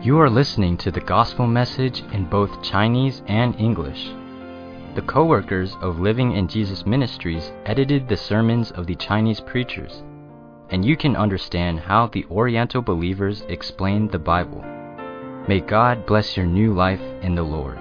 You are listening to the gospel message in both Chinese and English. The co-workers of Living in Jesus Ministries edited the sermons of the Chinese preachers, and you can understand how the Oriental believers explained the Bible. May God bless your new life in the Lord.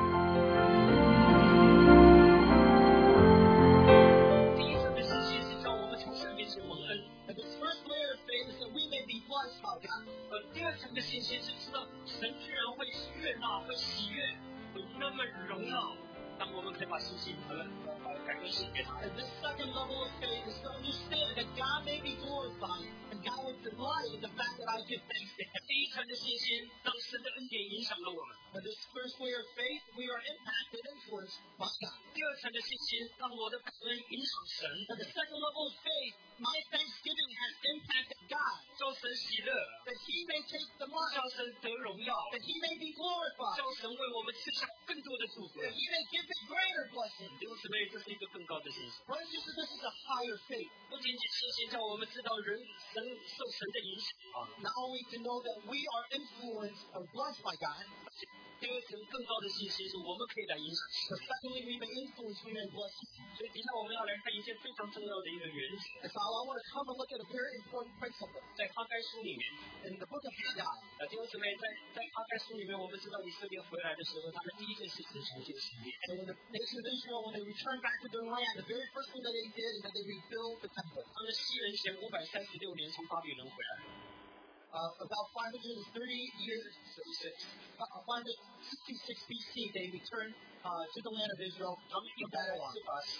第一层的信心是叫我们从神面前蒙恩。And the first layer of faith is that we may be blessed by God. 第二层的信心是知道神居然会悦纳、会喜悦、会那么荣耀，当我们可以把信心感恩献给他。And this second level of faith is to understand that God may be glorified and God will delight in the fact that I give thanks to Him. 第一层的信心让神的恩典影响了我们。And this first layer of faith, we are impacted, influenced by God. 第二层的信心让我的感恩影响神。And the second level of faith, my thanksgiving has impacted God. 叫神喜乐 that He may take the mark. 叫神得荣耀 that He may be glorified. 叫神为我们赐下更多的祝福 that He may give me greater blessing. 弟兄姊妹，这是一个更高的信心。Brothers and sisters, this is a higher faith. 不仅仅信心叫我们知道人神受神的影响 not only to know that we are influenced or blessed by God. 第二层更高的信心是我们可以来影响神。Secondly, we may influence, we may bless. 所以底下我们要来看一件非常重要的一个原则。So I want to come and look at a very important principle. 在哈该书里面 in the book of Haggai. 弟兄姊妹，在哈该书里面，我们知道以色列回来的时候，他们第一件事情重建圣殿。And when the nation of Israel, when they returned back to their land, the very first thing that they did is that they rebuilt the temple. 他们西元前536年从巴比伦回来。About 530 years, 566 BC, they returned to the land of Israel from Babylon.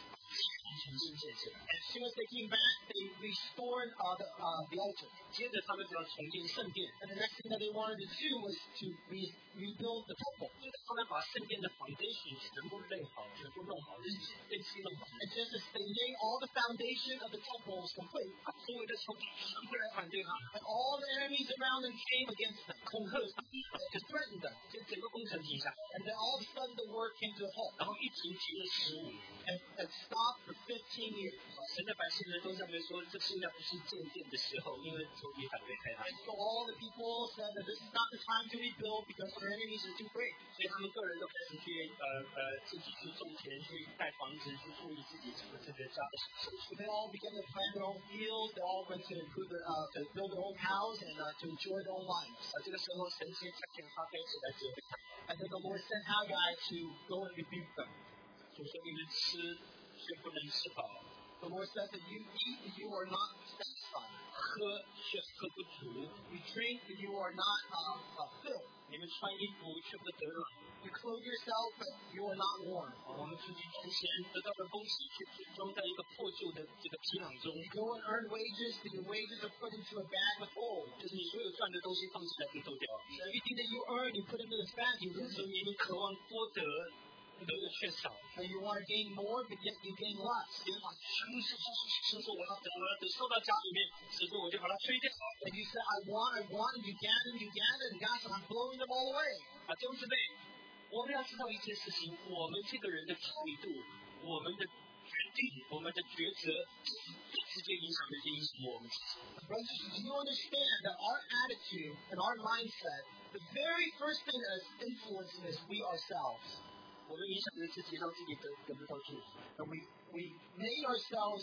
And as soon as they came back, they restored the altar. 接着他们就要重建圣殿。And the next thing that they wanted to do was to rebuild the temple. 他们把圣殿的 foundation 全部垒好，全部弄好，根基弄好。And just as they made all the foundation of the temple was complete, 周围的仇敌全部来反对他。And all the enemies around them came against them, 恐吓他们 to threaten them. 就整个工程停下。And then all of a sudden the work came to a halt. 然后一停了15年。And stopped for 15 years. 神的百姓们都认为说，这现在不是建殿的时候，因为仇敌反对开他。And so all the people said that this is not the time to rebuild because our enemies are too great. 所以他们个人都开始去自己去种田，去盖房子，去注意自己这个家的手续。They all began to plant their own fields. They all went to improve to build their own house and to enjoy their own lives. 这个时候，神先差遣哈该起来指挥他们。And then the Lord sent Haggai to go and rebuke them. 就说你们吃却不能吃饱。The Lord said that you eat and you are not satisfied. 喝却喝不足。You drink and you are not filled. 你们穿衣服却不得暖。You clothe yourself but you are not warm. 我们出去赚钱得到的东西却装在一个破旧的这个皮囊中。You go and earn wages, but your wages are put into a bag with holes. 就是你所有赚的东西放起来被丢掉。So everything that you earn, you put into this bag. You lose. 你们渴望多得。得的却少 So you want to gain more, but yet you gain less. 神说我要得收到家里面，神说我就把它吹掉。And you said, I want, and you gather, and God said, I'm blowing them all away. 弟兄姊妹，我们要知道一件事情，我们这个人的态度，我们的决定，我们的抉择，直接影响的影响我们自己。Brothers, do you understand that our attitude and our mindset, the very first thing that is influencing us, we ourselves. 我们影响着自己，让自己得不到祝福。And we made ourselves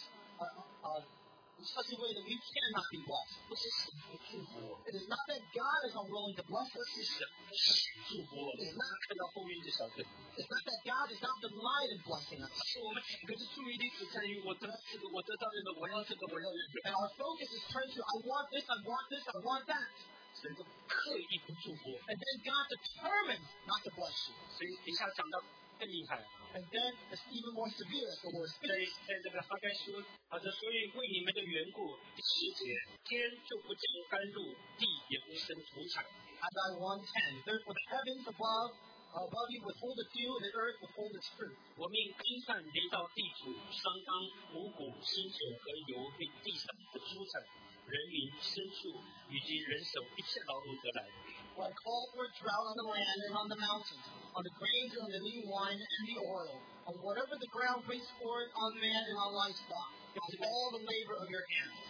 in such a way that we cannot be blessed. 不是神不祝福我。It is not that God is unwilling to bless us. 是神不祝福我。It's not 看到后面就晓得。It's not that God is not delight in blessing us. 是我们整个的注意力只在于我得到这个，我得到那个，我要这个，我要那个。And our focus is turned to I want this, I want this, I want that. 神就刻意不祝福。And then God determined not to bless you. 所以底下讲到更厉害。And then it's even more severe as the Lord speaks. 在这个哈该书，所以为你们的缘故，第10节，天就不降甘露，地也不生土产。Haggai 1:10. Therefore the heavens above you withhold its dew, and the earth withhold its fruit. 我命干旱临到地土，桑冈、五谷、新酒和油，并地上的蔬菜。人民、牲畜以及人手一切劳碌得来。For I call for a drought on the land and on the mountains, on the grains and on the new wine and the oil, on whatever the ground brings forth on man and on livestock, on all the labor of your hands.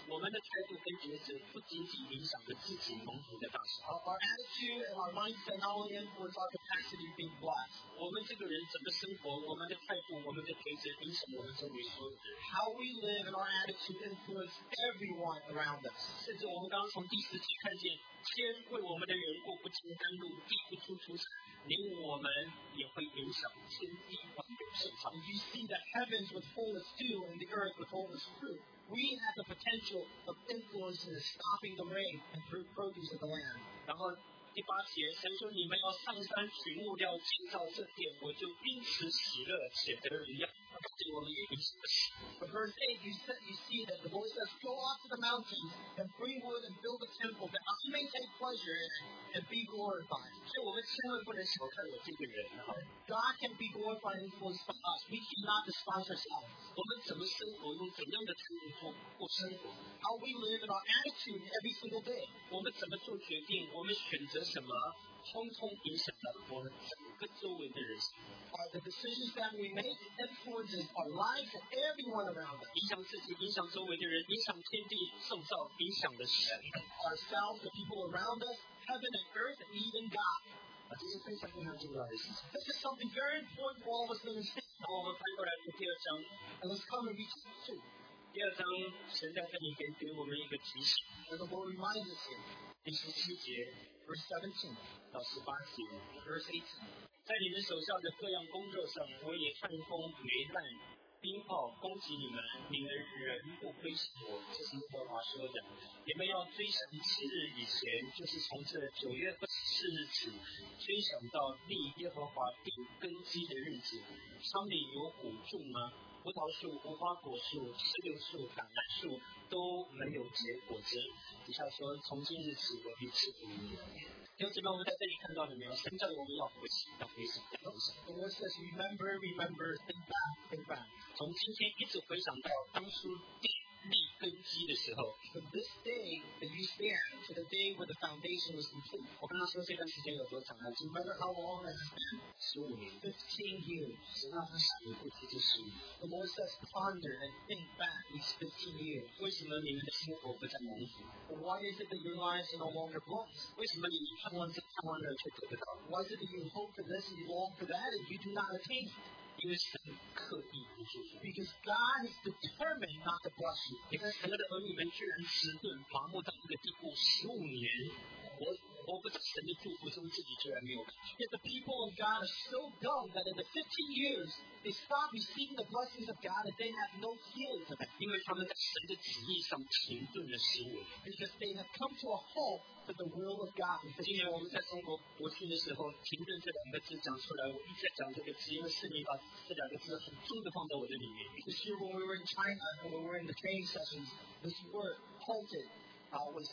我们的态度跟抉择不仅仅影响着自己蒙福的大小， Our attitude and our mindset not only influence our capacity of being blessed, 我们这个人怎么生活，我们的态度，我们的抉择影响我们周围所有的人。 how we live and our attitude influence everyone around us. 甚至我们刚刚从第10节看见，天为我们的缘故不进甘露，地不出出产，连我们也会影响天地万有盛放。 If you see the heavens withhold its dew and the earth withhold its fruit, we have the potential of influencing and stopping the rain and produce of the land. 然后第8节，神说你们要上山取木料建造这殿，我就因此喜乐，且得荣耀。对我们也因此喜。 But verse 8, you see that the Lord says, go off to the mountains and bring wood and build a temple that I may take pleasure in it and be glorified. 所以我们千万不能小看我这个人啊！ God can be glorified and influenced by us. We cannot despise ourselves. 我们怎么生活，用怎样的态度过生活， How we live and our attitude every single day. 我们怎么做决定，我们选择什么，通通影响了我们整个周围的人， The decisions that we make influences our lives and everyone around us. 影响自己，影响周围的人，影响天地创造，影响了神。 Ourselves, the people around us, heaven and earth, and even God. 这是非常非常重要的事情。 This is something very important for all of us to understand. 然后我们翻过来读第2章， And let's come and read chapter 2. 第2章神在这里给我们一个提醒， And the Lord reminds us here, 第17节 verse 17, 到18节， verse 18. 在你们手下的各样工作上，我也看风、霉烂、冰雹攻击你们，你们仍不归向我。这是耶和华说的。你们要追想7日以前，就是从这9月24日起，追想到立耶和华定根基的日子。仓里有谷种吗？葡萄树、无花果树、石榴树、橄榄树都没有结果子。底下说，从今日起，我必赐福你。弟兄姊妹，我们在这里看到了没有？神叫我们要回想，要回想，要回想。 The Lord says, remember, think back, think back. 从今天一直回想到当初立根基的时候， From this day that you stand to the day where the foundation was complete. 我跟他说这段时间有多长呢？ Do you remember how long it has been? 15年。 15 years. 神让他想过去这15年， The Lord says, ponder and think back these 15 years. 为什么你们的生活不再蒙福？ But why is it that your lives are no longer blessed? 为什么你们盼望这盼望的却得不到？ Why is it that you hope for this and you long for that and you do not attain it? 因为神刻意不祝福。 Because God is determined not to bless you. 你看神的儿女们居然迟钝麻木到这个地步，15年，我不知道神的祝福中自己居然没有感觉。 Yet the people of God are so dumb that in the 15 years, they stop receiving the blessings of God and they have no feelings of it. 因为他们在神的旨意上停顿了15年。 Because they have come to a halt to the will of God. 今年我们在中国国庆的时候，停顿这2个字讲出来，我一直在讲这个字，因为是你把这2个字很重的放在我的里面。 This year when we were in China, when we were in the training sessions, this word halted was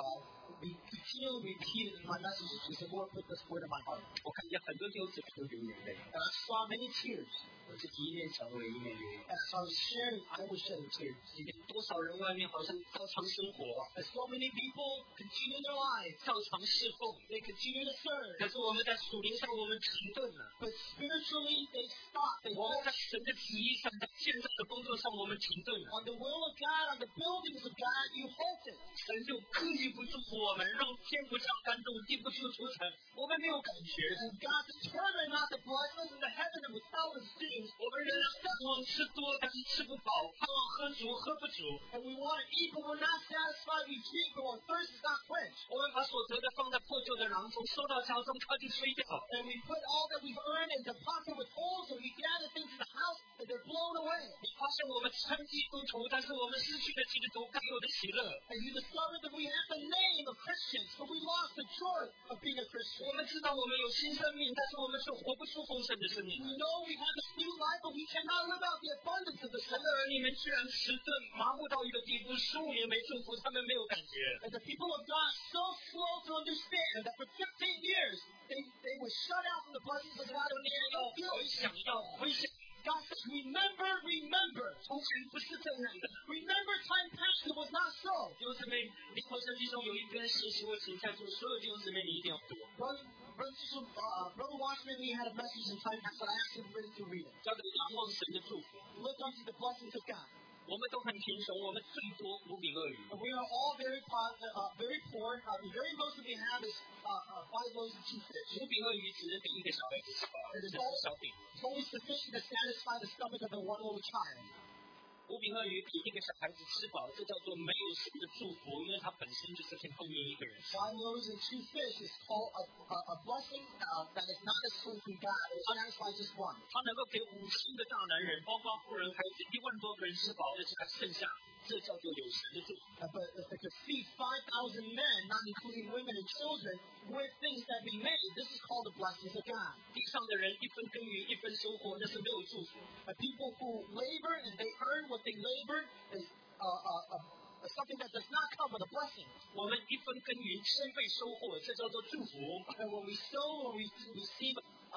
we continually repeated in my messages. We said, Lord, put this word in my heart. 我看见很多弟兄姊妹都流眼泪， And I saw many tears. 我自己一面讲我也一面流眼泪。 And as I was sharing, I was shedding tears. 多少人外面好像照常生活， As so many people continue their lives, 照常侍奉， they continue to serve. 可是我们在属灵上我们停顿了， But spiritually, they stop. They 我们 halt. 在神的旨意上，在建造的工作上我们停顿了。 On the will of God, on the buildings of God, you halted. 神就刻意不祝福我们，让天不降甘露，地不出出产，我们没有感觉。 And God determined not to bless us in the heaven and without its dews. 我们仍然盼望吃多，但是吃不饱；盼望喝足，喝不足。 And we want to eat, but we're not satisfied. We drink, but our thirst is not quenched. 我们把所得的放在破旧的囊中，收到家中，它就吹掉。 And we put all that we've earned into pocket with holes, and we gather things in the house, and they're blown away. 你发现我们称基督徒，但是我们失去了基督徒该有的喜乐。 And you discover that we have the name of Christians, but we lost the joy of being a Christian. 我们知道我们有新生命，但是我们却活不出丰盛的生命。 We know we have this new life, but we cannot live out the abundance of the 神 Son. 的儿女们居然迟钝麻木到一个地步，15年没祝福，他们没有感觉。 And the people of God are so slow to understand that for 15 years, they were shut out from the blessings of God. 你要回想，要回想， God says, remember. 从前不是这样的。 Remember time past, it was not so. 弟兄姊妹，灵头圣经中有一篇信息，我请在座所有弟兄姊妹你一定要读， Brother Watchman, he had a message in time past, but I asked him to read it. 叫做仰望神的祝福。 Look unto the blessings of God. 我们都很贫穷，我们最多5饼2鱼。 We are all very poor. The very most that we have is 5 loaves and 2 fish. 5饼2鱼只能给一个小孩子吃饱，这是小饼。 It's only sufficient to satisfy the stomach of the one little child. 5饼2鱼给一个小孩子吃饱，这叫做没有神的祝福，因为它本身就是可以供应一个人。 5 loaves and 2 fish is called a blessing that is not a soul from God. It satisfies just one. 他能够给50个大男人，包括妇人孩子1万多个人吃饱，而且还剩下，这叫做有神的祝福。 But to feed 5,000 men, not including women and children, with things that be made, this is called the blessings of God. 地上的人1分耕耘1分收获，那是没有祝福。 People who labor and they earn what they labored is something that does not come with a blessing. 我们1分耕耘10倍收获，这叫做祝福。 And when we sow, when we receive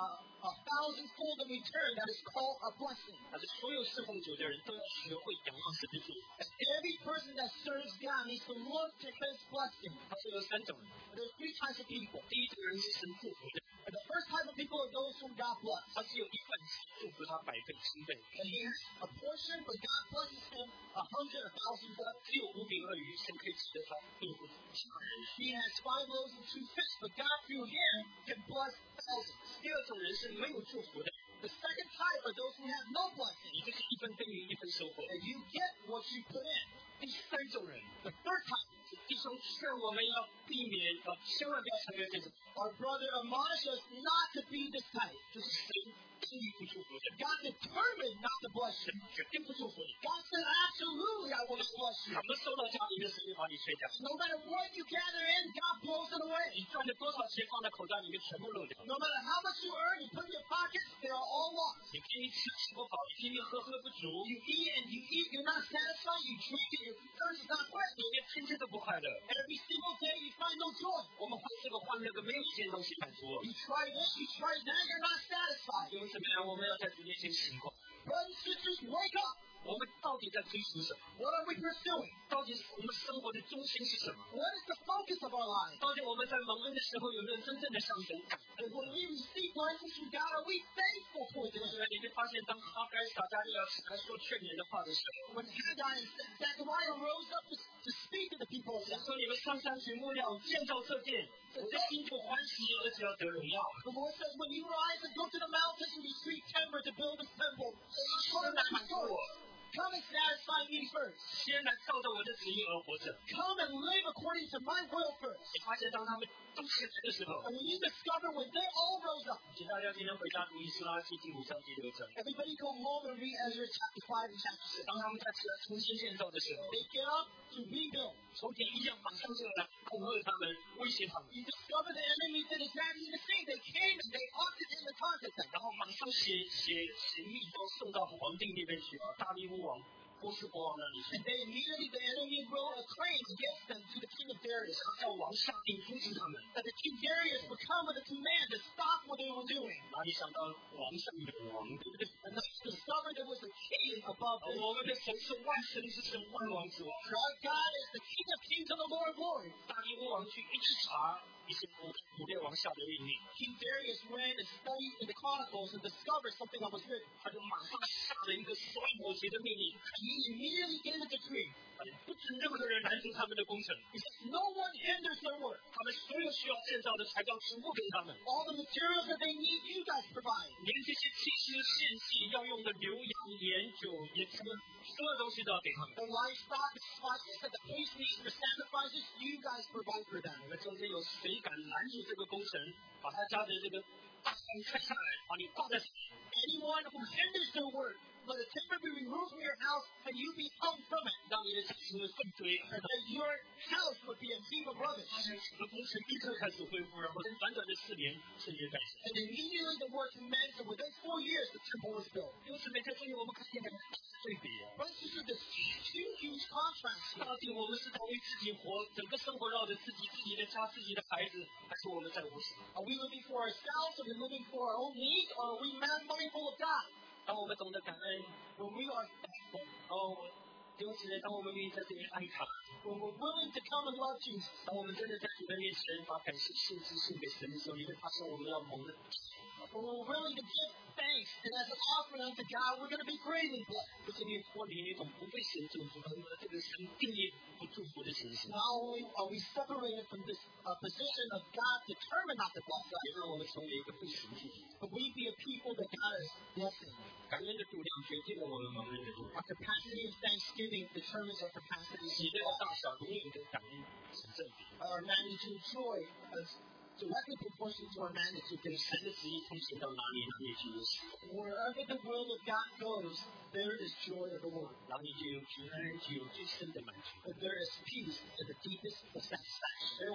1,000-fold in return, that is called a blessing. 但是所有侍奉主的人都要学会仰望神的祝福。 Every person that serves God needs to look to His blessing. 他说有3种人。 There's 3 types of people. 第一种人是神祝福的。 And the first type of people are those whom God bless. 他只有1份祝福他100倍10倍。 And he has a portion, but God blesses him 100, 1,000-fold. 只有5饼2鱼，神可以指着他对付其他人。 He has 5 loaves and 2 fish, but God through him can bless thousands. 第二种人是没有祝福的。 The second type are those who have no blessing. 你就是1分耕耘1分收获。 And you get what you put in. 第3种人， The third type. 弟兄劝我们要避免，千万不要成为这种。 Our brother admonishes us not to be this type. 就是神轻易不祝福的。 God determined not to bless you. 绝对不祝福你。 God said, absolutely, I will not bless you. 怎么收到家里面，神就把你吹掉。 No matter what you gather in, God blows it away. 你赚了多少钱放在口袋里面，全部漏掉。 No matter how much you earn, you put in your pockets, they are all lost. 你拼命吃不饱，你拼命喝不足， You eat and you eat, you're not satisfied, you drink and your thirst is not quenched. 你连天天都不快乐。 Every single day you find no joy. 我们换这个换那个，没有一件东西满足我。 You try this, you try that, you're not satisfied. 因为怎么样，我们要在主面前醒过来。 Brothers and sisters, wake up. 我们到底在追求什么？ What are we pursuing? 到底我们生活的中心是什么？ What is the focus of our lives? 到底我们在蒙恩的时候有没有真正的向神感恩？ And when we receive blessings from God, are we thankful towards 这个 Him? 时候，你会发现，当哈该撒加利亚起来说劝勉的话的时候， When Haggai and Zechariah rose up to speak to the people of 神 God, 说：“你们上山寻木料，建造这殿，我的心就欢喜，而且要得荣耀。 the Lord says, when you rise and go to the mountains and retreat timber to build this temple, 先来满足我， come and satisfy me first. 先来照着我的旨意而活着。 Come and live according to my will first. 你发现，当他们都起来的时候， And when you discover when they all rose up, 请大家今天回家读以斯拉记第5章第6章。 everybody go home and read Ezra chapter 5 and chapter 6. 当他们再起来重新建造的时候， They get up to rebuild. 仇敌一样马上就来恐吓他们，威胁他们， You discover the enemy did exactly the same. They came and they opted in the contest. 然后马上写密奏送到皇帝那边去，大利乌王、波斯国王那里去。 And they immediately, the enemy wrote a claim against them to the king of Darius. 叫王下令阻止他们。 That the king Darius would come with a command to stop what they were doing. 哪里想到王上有王，对不对？ And they discovered there was a king above them. 我们的神是万神之神，万王之王。 Our God is the King of Kings and the Lord of Lords. 大利乌王去一直查一些古列王下的命令， King Darius went and studied in the Chronicles and discovered something that was written. 他就马上下了一个衰末节的命令， He immediately gave a decree. 不准任何人拦阻他们的工程。 He said, no one hinders their work. 他们所有需要建造的材料全部给他们， All the materials that they need, you guys provide. 连这些祭司献祭要用的牛羊盐酒也什么所有东西都要给他们。 The livestock, the spices that the priest needs for sacrifices, you guys provide for them. 你们中间有谁敢拦阻这个工程，把他家的这个大山拆下来，把你挂在上面？ Anyone who hinders their work, let the timber be removed from your house and you be hung from it. 让你的祭司们粪堆， And that your house would be a heap of rubbish. 整个工程立刻开始恢复，然后短短的4年，圣洁改善。 And immediately the work commenced, and within 4 years the temple was built. 因此每在这里我们看见的对比啊， But this is this huge contrast. 到底我们是在为自己活，整个生活绕着自己、自己的家、自己的孩子，还是我们在乎神？ Are we living for ourselves? Are we living for our own needs? Or are we mindful of God? 当我们懂得感恩， When we are thankful, 弟兄姊妹，当我们愿意在这边爱他， when we're willing to come and love Jesus, 当我们真的在主的面前把感谢献祭献给神的时候，你会发现我们要蒙的。 When we're willing to give thanks, and as an offering unto God, we're going to be greatly blessed. 不是你脱离那种不被神祝福和这个神定义不祝福的形式。 Not only are we separated from this position of God determined not to bless us, 也让我们成为一个被神祝福。 but we be a people that God is blessing. 感恩的度量决定了我们蒙恩的度量。 Our capacity of thanksgiving determines our capacity 喜 to 乐的 bless. 大小永远跟感恩成正比。 Our magnitude of joy is directly proportional to our magnitude of 神的旨意通行到哪里，哪里就有喜乐， Wherever the will of God goes, there is joy of the Lord. 哪里就有平安，就有最深的满足。 But there is peace and the deepest of satisfaction. 所以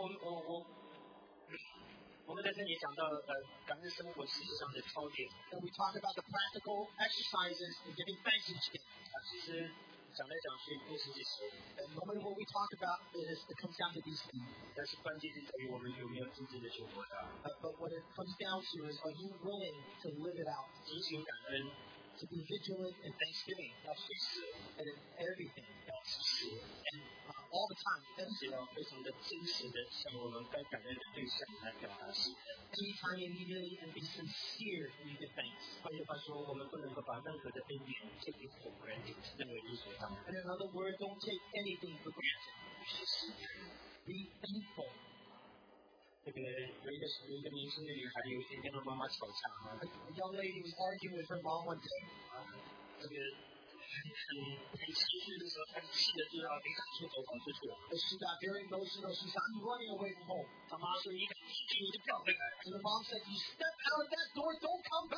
我们在这里讲到感恩生活实际上的操练。 And we talk about the practical exercises in giving thanks each day. 其实讲来讲去都是这些， And normally what we talk about is it comes down to these things. 但是关键是在于我们有没有真正的去活它。 But what it comes down to is, are you willing to live it out? 提醒感恩， To be vigilant in thanksgiving 要随时， and in everything. 要及时， And all the time. 但是要非常的真实的向我们该感恩的对象来表达喜乐。 Anytime immediately and be sincere when you give thanks. 换句话说，我们不能够把任何的恩典这个否认，认为理所当然。 And in other words, don't take anything for granted. 是实在的。 Be thankful. 这个有一个年轻的女孩，有一天跟她妈妈吵架啊， A young lady was arguing with her mom one day. 这个很情绪的时候，她气的就要离开出走跑出去了。 As she got very emotional, she said, I'm running away from home. 她妈说：“你敢出去，你就不要回来。 And the mom said, you step out of that door, don't come back. ”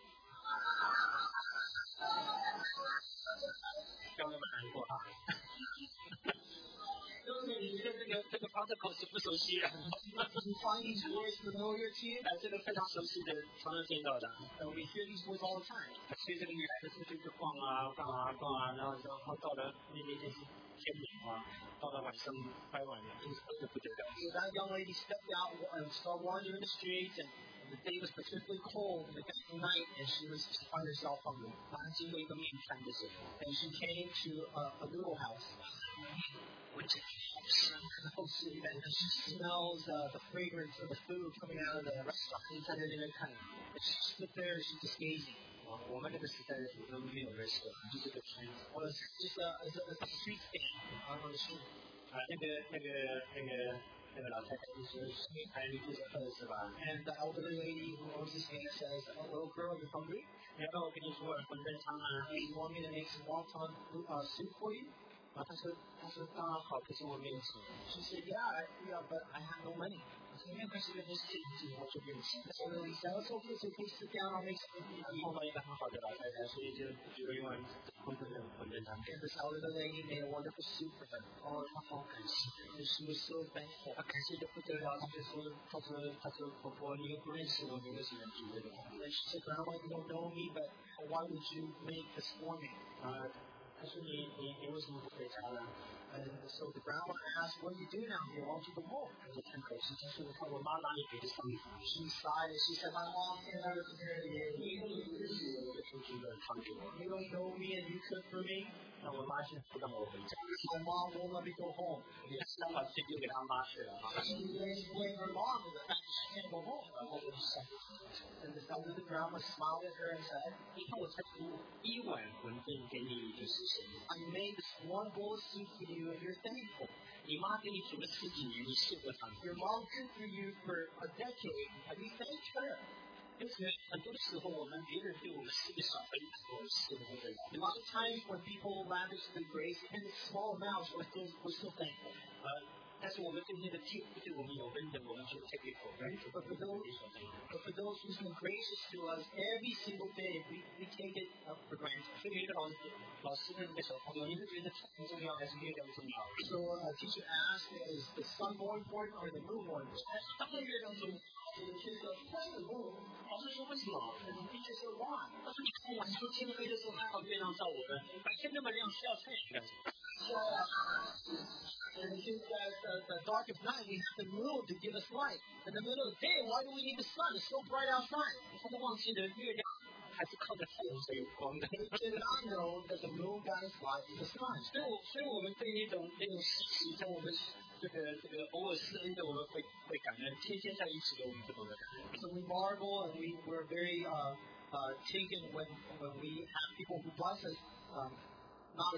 让他们难过啊。就是你的这个 protocol 是不熟悉的， You find these words familiar to you? 这个非常熟悉的，常常听到的。 And we hear these words all the time. 所以这个女孩子出去就逛啊，然后到了那天是天明啊，到了晚上快晚了，就是饿得不得了。 So that young lady stepped out and started wandering the streets, and the day was particularly cold and it got night, and she found herself hungry. 她经过一个面摊的时候， And she came to a noodle house. 闻起来好香， And she smells the fragrance of the food coming out of the restaurant. 你站在那边看， And she stood there, she's just gazing. 我们那个时代的时候没有人设，就是个圈子。 Well, it's just a street stand on the street. 那个老太太就说：“还有肚子饿是吧？ And the elderly lady who owns this stand says, little girl, you're hungry? 要不然我给你煮碗馄饨汤啊。” You want me to make some wonton soup for you? 他说当然好，可是我没有钱。 She said, yeah, but I have no money. 我说没有关系，没事，我就给你钱。 So the lady said, it's okay, sit down, I'll make some food for you. 碰到一个很好的老太太，所以就煮了一碗馄饨汤。 And this elderly lady made a wonderful soup for her. 她好感谢， And she was so thankful. 她感谢的不得了。她说婆婆，你又不认识我，你为什么煮这个？ And she said, Grandma, you don't know me, but why would you make this for me? 她说你为什么不回家呢？ And so the grandma asked, what do you do now here? Why don't you go home? 她说叹口气，她说我看我妈哪里给的上饭。 She sighed and she said, my mom can't ever compare to you. 你不认识我，就煮了汤给我。 You don't know me and you cook for me. 那我妈现在不让我回家， My mom won't let me go home. 也是把这丢给她妈去了啊。 She blamed her mom for the fact that she can't go home. 然后我就想， And this elderly grandma smiled at her and said, 你看我才煮一碗馄饨给你，就是谁？ I made this one bowl of soup for you and you're thankful. 你妈给你煮了10几年，你谢过她吗？ Your mom cooked for you for a decade. Have you thanked her? 就是很多的时候，我们别人对我们施个小恩，我们施的不得了。 A lot of times when people lavishly grace in small amounts, we're still thankful. 但是我们对那个对我们有恩的，我们就 take it for granted， But for those who's been gracious to us every single day, we take it for granted. 所以有一个老师问那个小朋友，你是觉得太阳重要还是月亮重要？ So a teacher asked, is the sun more important or the moon more important? 当然月亮重要。 So the kid goes, what's the moon? 老师说为什么？ And the teacher said, why? 他说你看晚上天黑的时候还好月亮照我们，白天那么亮是要太阳干什么？ And the kid says, the darkest night we have the moon to give us light. In the middle of the day, why do we need the sun? It's so bright outside. 他都忘记了月亮还是靠着太阳才有光的。 They did not know that the moon got its light from the sun. 所以我们对那种时期，在我们这个偶尔施恩的我们会感恩，天天在一起的我们不懂得感恩。 So we marvel and we're very taken when we have people who bless us, not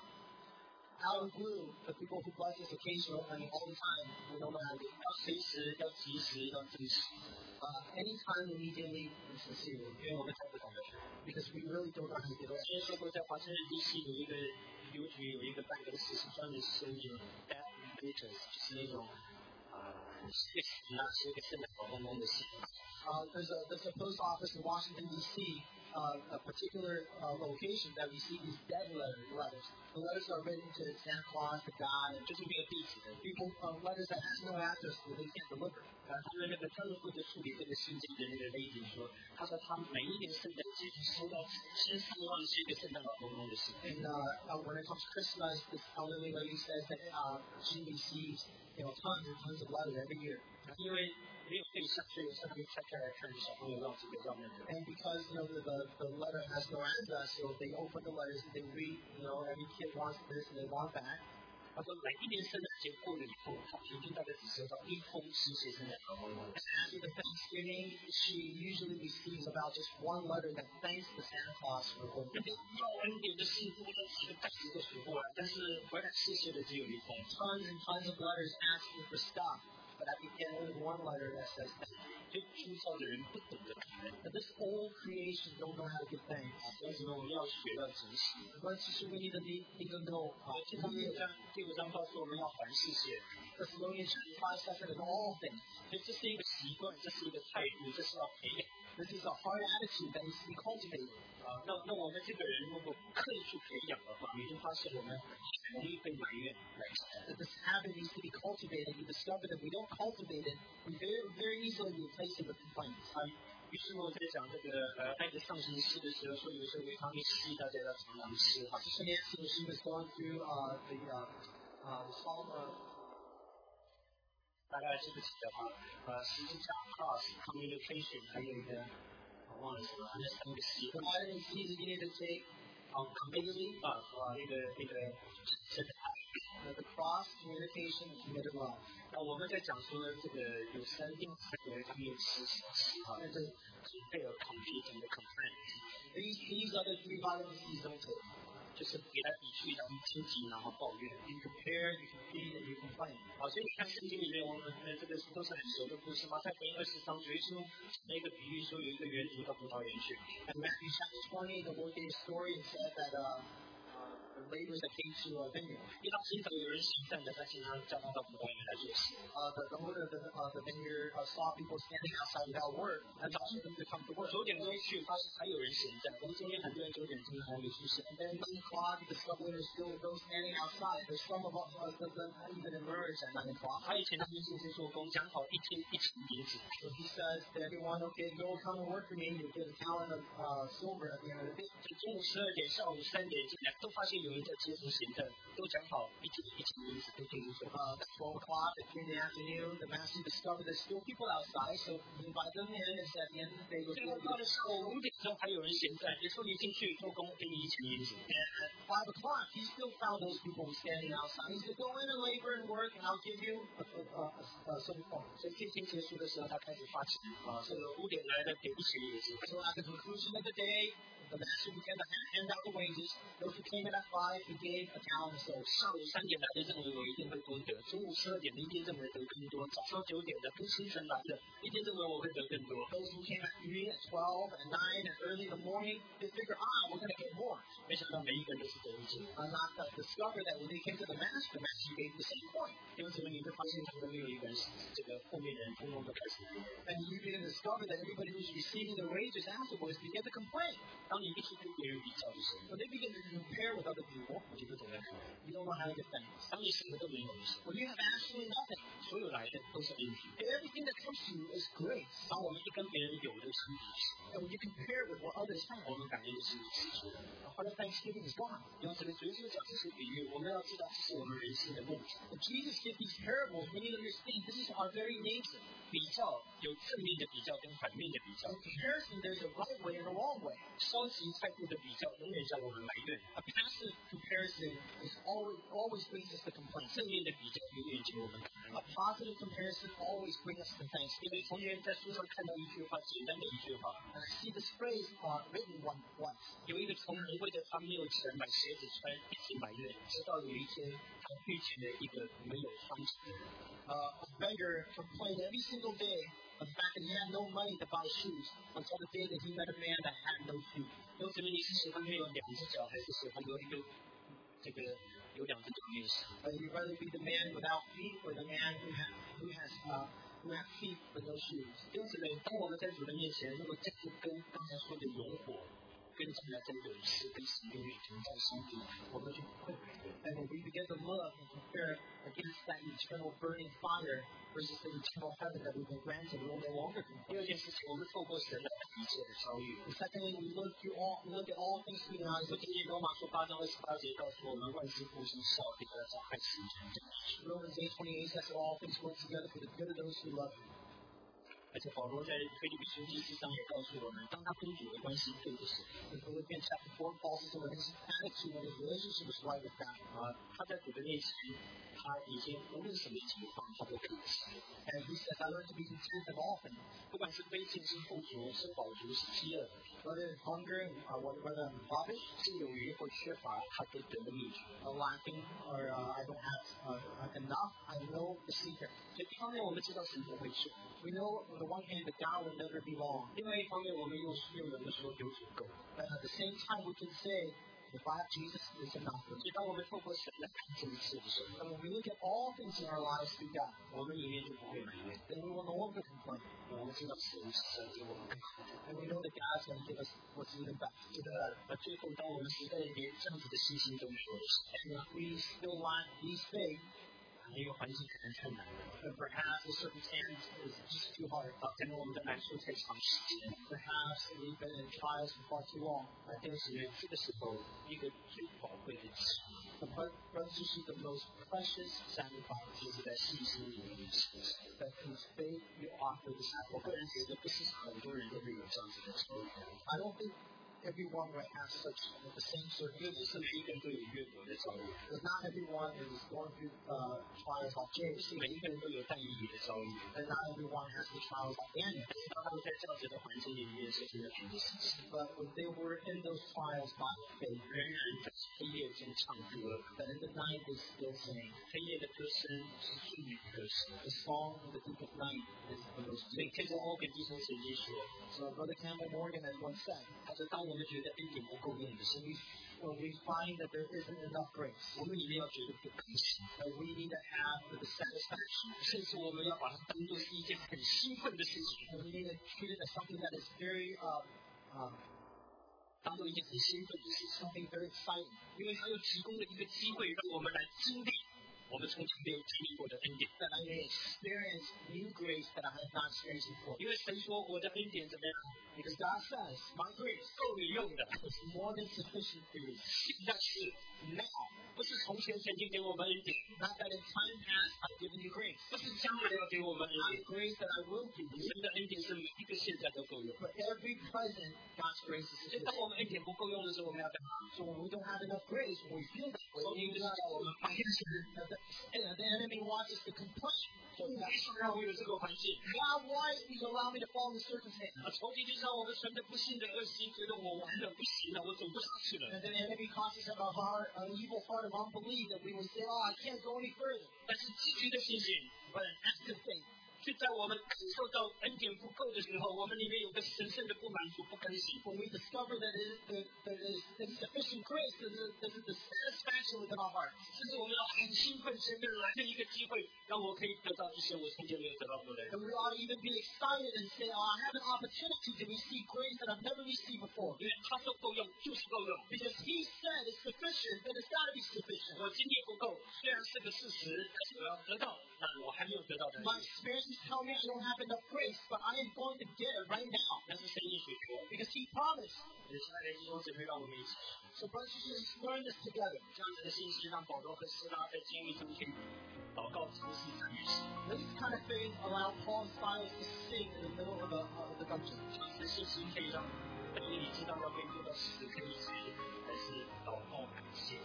out of blue, but people who bless us occasionally, all the time. We don't know how to do it. 要随时，要及时，要真实。 Anytime, immediately, and sincerely. 因为我们太不懂得。 Because we really don't know how to do it. 之前说过，在华盛顿 DC 有一个邮局有一个办公室是专门收那种 death letters， 就是那种写给圣诞老公公的信。 There's a post office in Washington D.C. A particular location that receives dead letters. The letters are written to Santa Claus, to God, and 就是没有地址的。 people letters that has no address that they can't deliver. 他们那个专门负责处理这个信件的那个 lady 说，他说他每一年圣诞节收到千上万些个圣诞老公公的信。 And when it comes to Christmas, this elderly lady says that she receives tons and tons of letters every year. 因为没有对象，所以上面拆开来看，小朋友要这个要那个。 And because the letter has no address, so they open the letters and they read. Every kid wants this and they want that. 他说每一年圣诞节过了以后，他平均大概只收到一封是写圣诞老公公的。 After the Thanksgiving, she usually receives about just one letter that thanks the Santa Claus for her. 那个要恩典的信多了几个袋子都数不完，但是回来谢谢的只有一封。 Tons and tons of letters asking for stuff, but at the end only one letter that says thank you. 所以粗糙的人不懂得感恩。 But this old creation don't know how to give thanks. 为什么我们要学要珍惜？ But we need to know. 经常第五章告诉我们要凡事谢。 Thessalonians 5 says that in all things. 所以这是一个习惯，这是一个态度，这是要培养。 This is a hard attitude that needs to be cultivated. 那我们这个人如果刻意去培养的话，你就发现我们很容易被埋怨来承担。 That this habit needs to be cultivated. You discover that we don't cultivate it, we very easily replace it with complaints. 于是我在讲这个爱的上行诗的时候，说有时候维他命 C 大家要常常吃哈。 Sister Nancy, when she was going through the Psalm 大家记不记得哈？十字架 cross communication 还有一个我忘了什么，那三个 C。 the vitamin C that you need to take completely. 那个真的爱。 The cross, communication, and committed love. 那我们在讲说这个有三定维他命吃哈，那是compare compete and complain。 These other three vitamin C's don't take. 就是比来比去，然后荆棘，然后抱怨。 You compare, you compete, and you complain. 好，所以你看圣经里面，我们这个都是很熟的故事。马太福音20章，耶稣那个比喻说有一个园主到葡萄园去。 In Matthew chapter 20, the Lord gave a story and said that the laborers that came to a vineyard. 一大清早有人行善的，他经常叫他到葡萄园来做事。 The owner of the vineyard saw people standing outside without work and asked them to come to work. 9点钟去，发现还有人行善。我们今天很多人9点钟还没出现。 And then 9 o'clock, the discovered there's still those standing outside. There's some of them that even emerge at 9 o'clock. 他以前他们先做工，讲好一天1斤银子。 So he says to everyone, okay, go come and work for me. You'll get a talent of silver at the end of the day. 中午12点、下午3点进来，都发现有人在街头行善，都讲好1斤银子，都可以做。 At 12 o'clock, at 3 in the afternoon, the master discovered there's still people outside, so he invited them in and said at the end of the day, 最后到了下午5点钟还有人闲在，也说你进去做工，给你1斤银子。 And at 5 o'clock, he still found those people standing outside. He said, go in and labor and work, and I'll give you a silver coin. 所以这天结束的时候，他开始发起这个5点来的给1斤银子。 So at the conclusion of the day, the master began to hand out the wages. Those who came in at 5, he gave a talent of silver. 上午3点来的认为我一定会多得，中午12点的一定认为得更多，早上9点的跟清晨来的一定认为我会得更多。 Those who came at 3, at 12, at 9, and early in the morning, they figure, we're going to get more. 没想到每一个人都是得1斤。 Not discover that when they came to the master gave the same coin. 因为什么？你会发现他们没有一个人是这个后面的人通通都开始。 And you begin to discover that everybody who's receiving the wages afterwards begin to complain. 当你一直跟别人比较的时候， When they begin to compare with other people, 你就不懂得感恩。 you don't know how to give thanks. 当你什么都没有的时候， When you have absolutely nothing, 所有来的都是恩典。 everything that comes to you is grace. 当我们一跟别人有的相比的时候， And when you compare it with what others have, 我们感觉就是失去了。 a heart of thanksgiving is gone. 因为这边主耶稣讲这些比喻，我们要知道这是我们人性的梦想。 When Jesus gives these parables, we need to understand this is our very nature. 比较有正面的比较跟反面的比较， In comparison, there's a right way and a wrong way. 消极态度的比较永远让我们埋怨， A passive comparison is always brings us to complaint. 正面的比较永远请我们感恩。 A positive comparison always brings us to 因为 thanksgiving. 从前在书上看到一句话，简单的一句话， And I see this phrase written once. 有一个穷人为了他没有钱买鞋子穿，一直埋怨，直到有一天他遇见了一个没有双脚的人。 A beggar complained every single day of the fact that he had no money to buy shoes until the day that he met a man that had no shoes. 有姊妹，你是喜欢没有两只脚，还是喜欢有两只脚没有鞋？ You'd rather be the man without feet or the man who has feet but no shoes. 因此呢，当我们在主的面前，如果这是跟刚才说的勇火，跟将来在勇士跟神永远同在相比，我们就不会埋怨。 And when we begin to look and compare against that eternal burning fire versus the eternal heaven that we've been granted, we will no longer 第 complain. 二件事情，我们透过神来看一切的遭遇。 And secondly, we look at all things through the eyes 不 of 仅仅罗马书8章28节告诉我们，万事互相效力，要照爱神成就。 Romans 8:28 says that all things work together for the good of those who love him. 而且保罗在腓立比书第4章也告诉我们，当他跟主的关系对的时候， In Philippians chapter 4, Paul says that his attitude and his relationship is right with God. 他在主的面前，他已经无论什么情况，他都可以吃。 And he says, I learned to be content in all things. 不管是卑贱是富足，是饱足是饥饿， Whether it's hunger, whether I'm impoverished, 是有余或缺乏，他都得了秘诀。 lacking, or I don't have enough, I know the secret. 所以一方面我们知道神不会错， We know on the one hand that God will never be wrong. 另外一方面我们又能够说有足够。 But at the same time, we can say, if I have Jesus, it's enough for 所 me. 以当我们透过神来看这一切的时候， And when we look at all things in our lives through God, 我们里面就不会埋怨， then we will no longer complain. 我们知道神是要给我们更好的。 And we know that God's going to give us what's even better. 而最后，当我们实在连这样子的信心都没有的时候， And if we still lack these things, 因为环境可能太难了， then perhaps the circumstance is just too hard. 可能我们的难处太长时间， Perhaps we've been in trials for far too long. 但是这个时候，一个最宝贵的词， The brothers and sisters, the most precious sacrifice 就是在信心里面的实现。 that is faith you offer the 我个 sacrifice. 人觉得，不是很多人都会有这样子的经历， I don't think everyone will have such the same 因为不 circumstances. 是每一个人都有约伯的遭遇， Because not everyone is going through trials like 不 James, 是每一个人都有但以理的遭遇。 and not everyone has the trials like Daniel. 当他们在这样子的环境里面，是真的凭着信心， But when they were in those trials by faith, 仍然在黑夜中唱歌。 that in the night they still sing. 黑夜的歌声是最美的歌声。 The song in the deep of night is the most 所以 sweet. 这个我跟弟兄姐妹说， So Brother Campbell Morgan has once said, 他说，当我们觉得恩典不够用的时候， when we find that there isn't enough grace, 我们里面要觉得不甘心， that we need to have the satisfaction, 甚至我们要把它当做是一件很兴奋的事情， and we need to treat it as something that is very, 当做一件很兴奋的事情， something very exciting. 因为他又提供了一个机会，让我们来经历我们从前没有经历过的恩典。 That I may experience new grace that I have not experienced before. 因为神说我的恩典怎么样， Because God says, my grace 够你用的， is more than sufficient for you. 现在是 Now, 不是从前曾经给我们恩典， not that in time past I've given you grace. 不是将来要给我们恩 Not 典。 grace that I will give you, 神的恩典是每一个现在都够用。 but every present God's grace is 所以当 sufficient. 我们恩典不够用的时候，我们要干嘛？ So when we don't have enough grace, when we feel that way, 仇敌就是叫我们埋怨神， the enemy wants us to complain. So 为什么让我有这个环境？ God, why do you allow me to fall in this circumstance? 仇敌就是让我们存着不幸的恶心，觉得我完了不行了，我走不下去了。 And then the enemy causes us a heart, an evil heart of unbelief that we would say, oh, I can't go any further. 但是积极的信心， But an active faith, 就在我们感受到恩典不够的时候，我们里面有个神圣的不满足、不甘心。 when we discover that there is sufficient grace, there's the satisfaction within our heart. 甚至我们要很兴奋，前面来了一个机会，让我可以得到一些我从前没有得到过的。 And we ought to even be excited and say, oh, I have an opportunity to receive grace that I've never received before. 因为他说够用，就是够用。 Because he said it's sufficient, then it's got to be sufficient. 我经历不够，虽然是个事实，但是我要得到，然但我还没有得到的 My experiences tell me I don't have enough grace, but I am going to get it right now 但是神应许给我， because He promised. 亲爱的弟兄姊妹，让我们一起 So brothers and sisters, learn this together. 这样子的信息，让保罗和希拉在监狱中可以祷告、服侍、赞美神。 This kind of faith allowed Paul and Silas to sing in the middle of the dungeon. 这样子的信息可以让当你知道要被丢到死可以时，还是祷告感谢。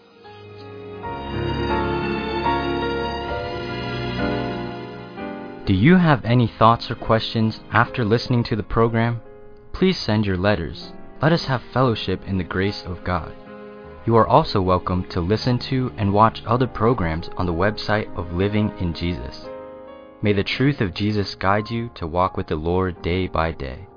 Do you have any thoughts or questions after listening to the program? Please send your letters. Let us have fellowship in the grace of God. You are also welcome to listen to and watch other programs on the website of Living in Jesus. May the truth of Jesus guide you to walk with the Lord day by day.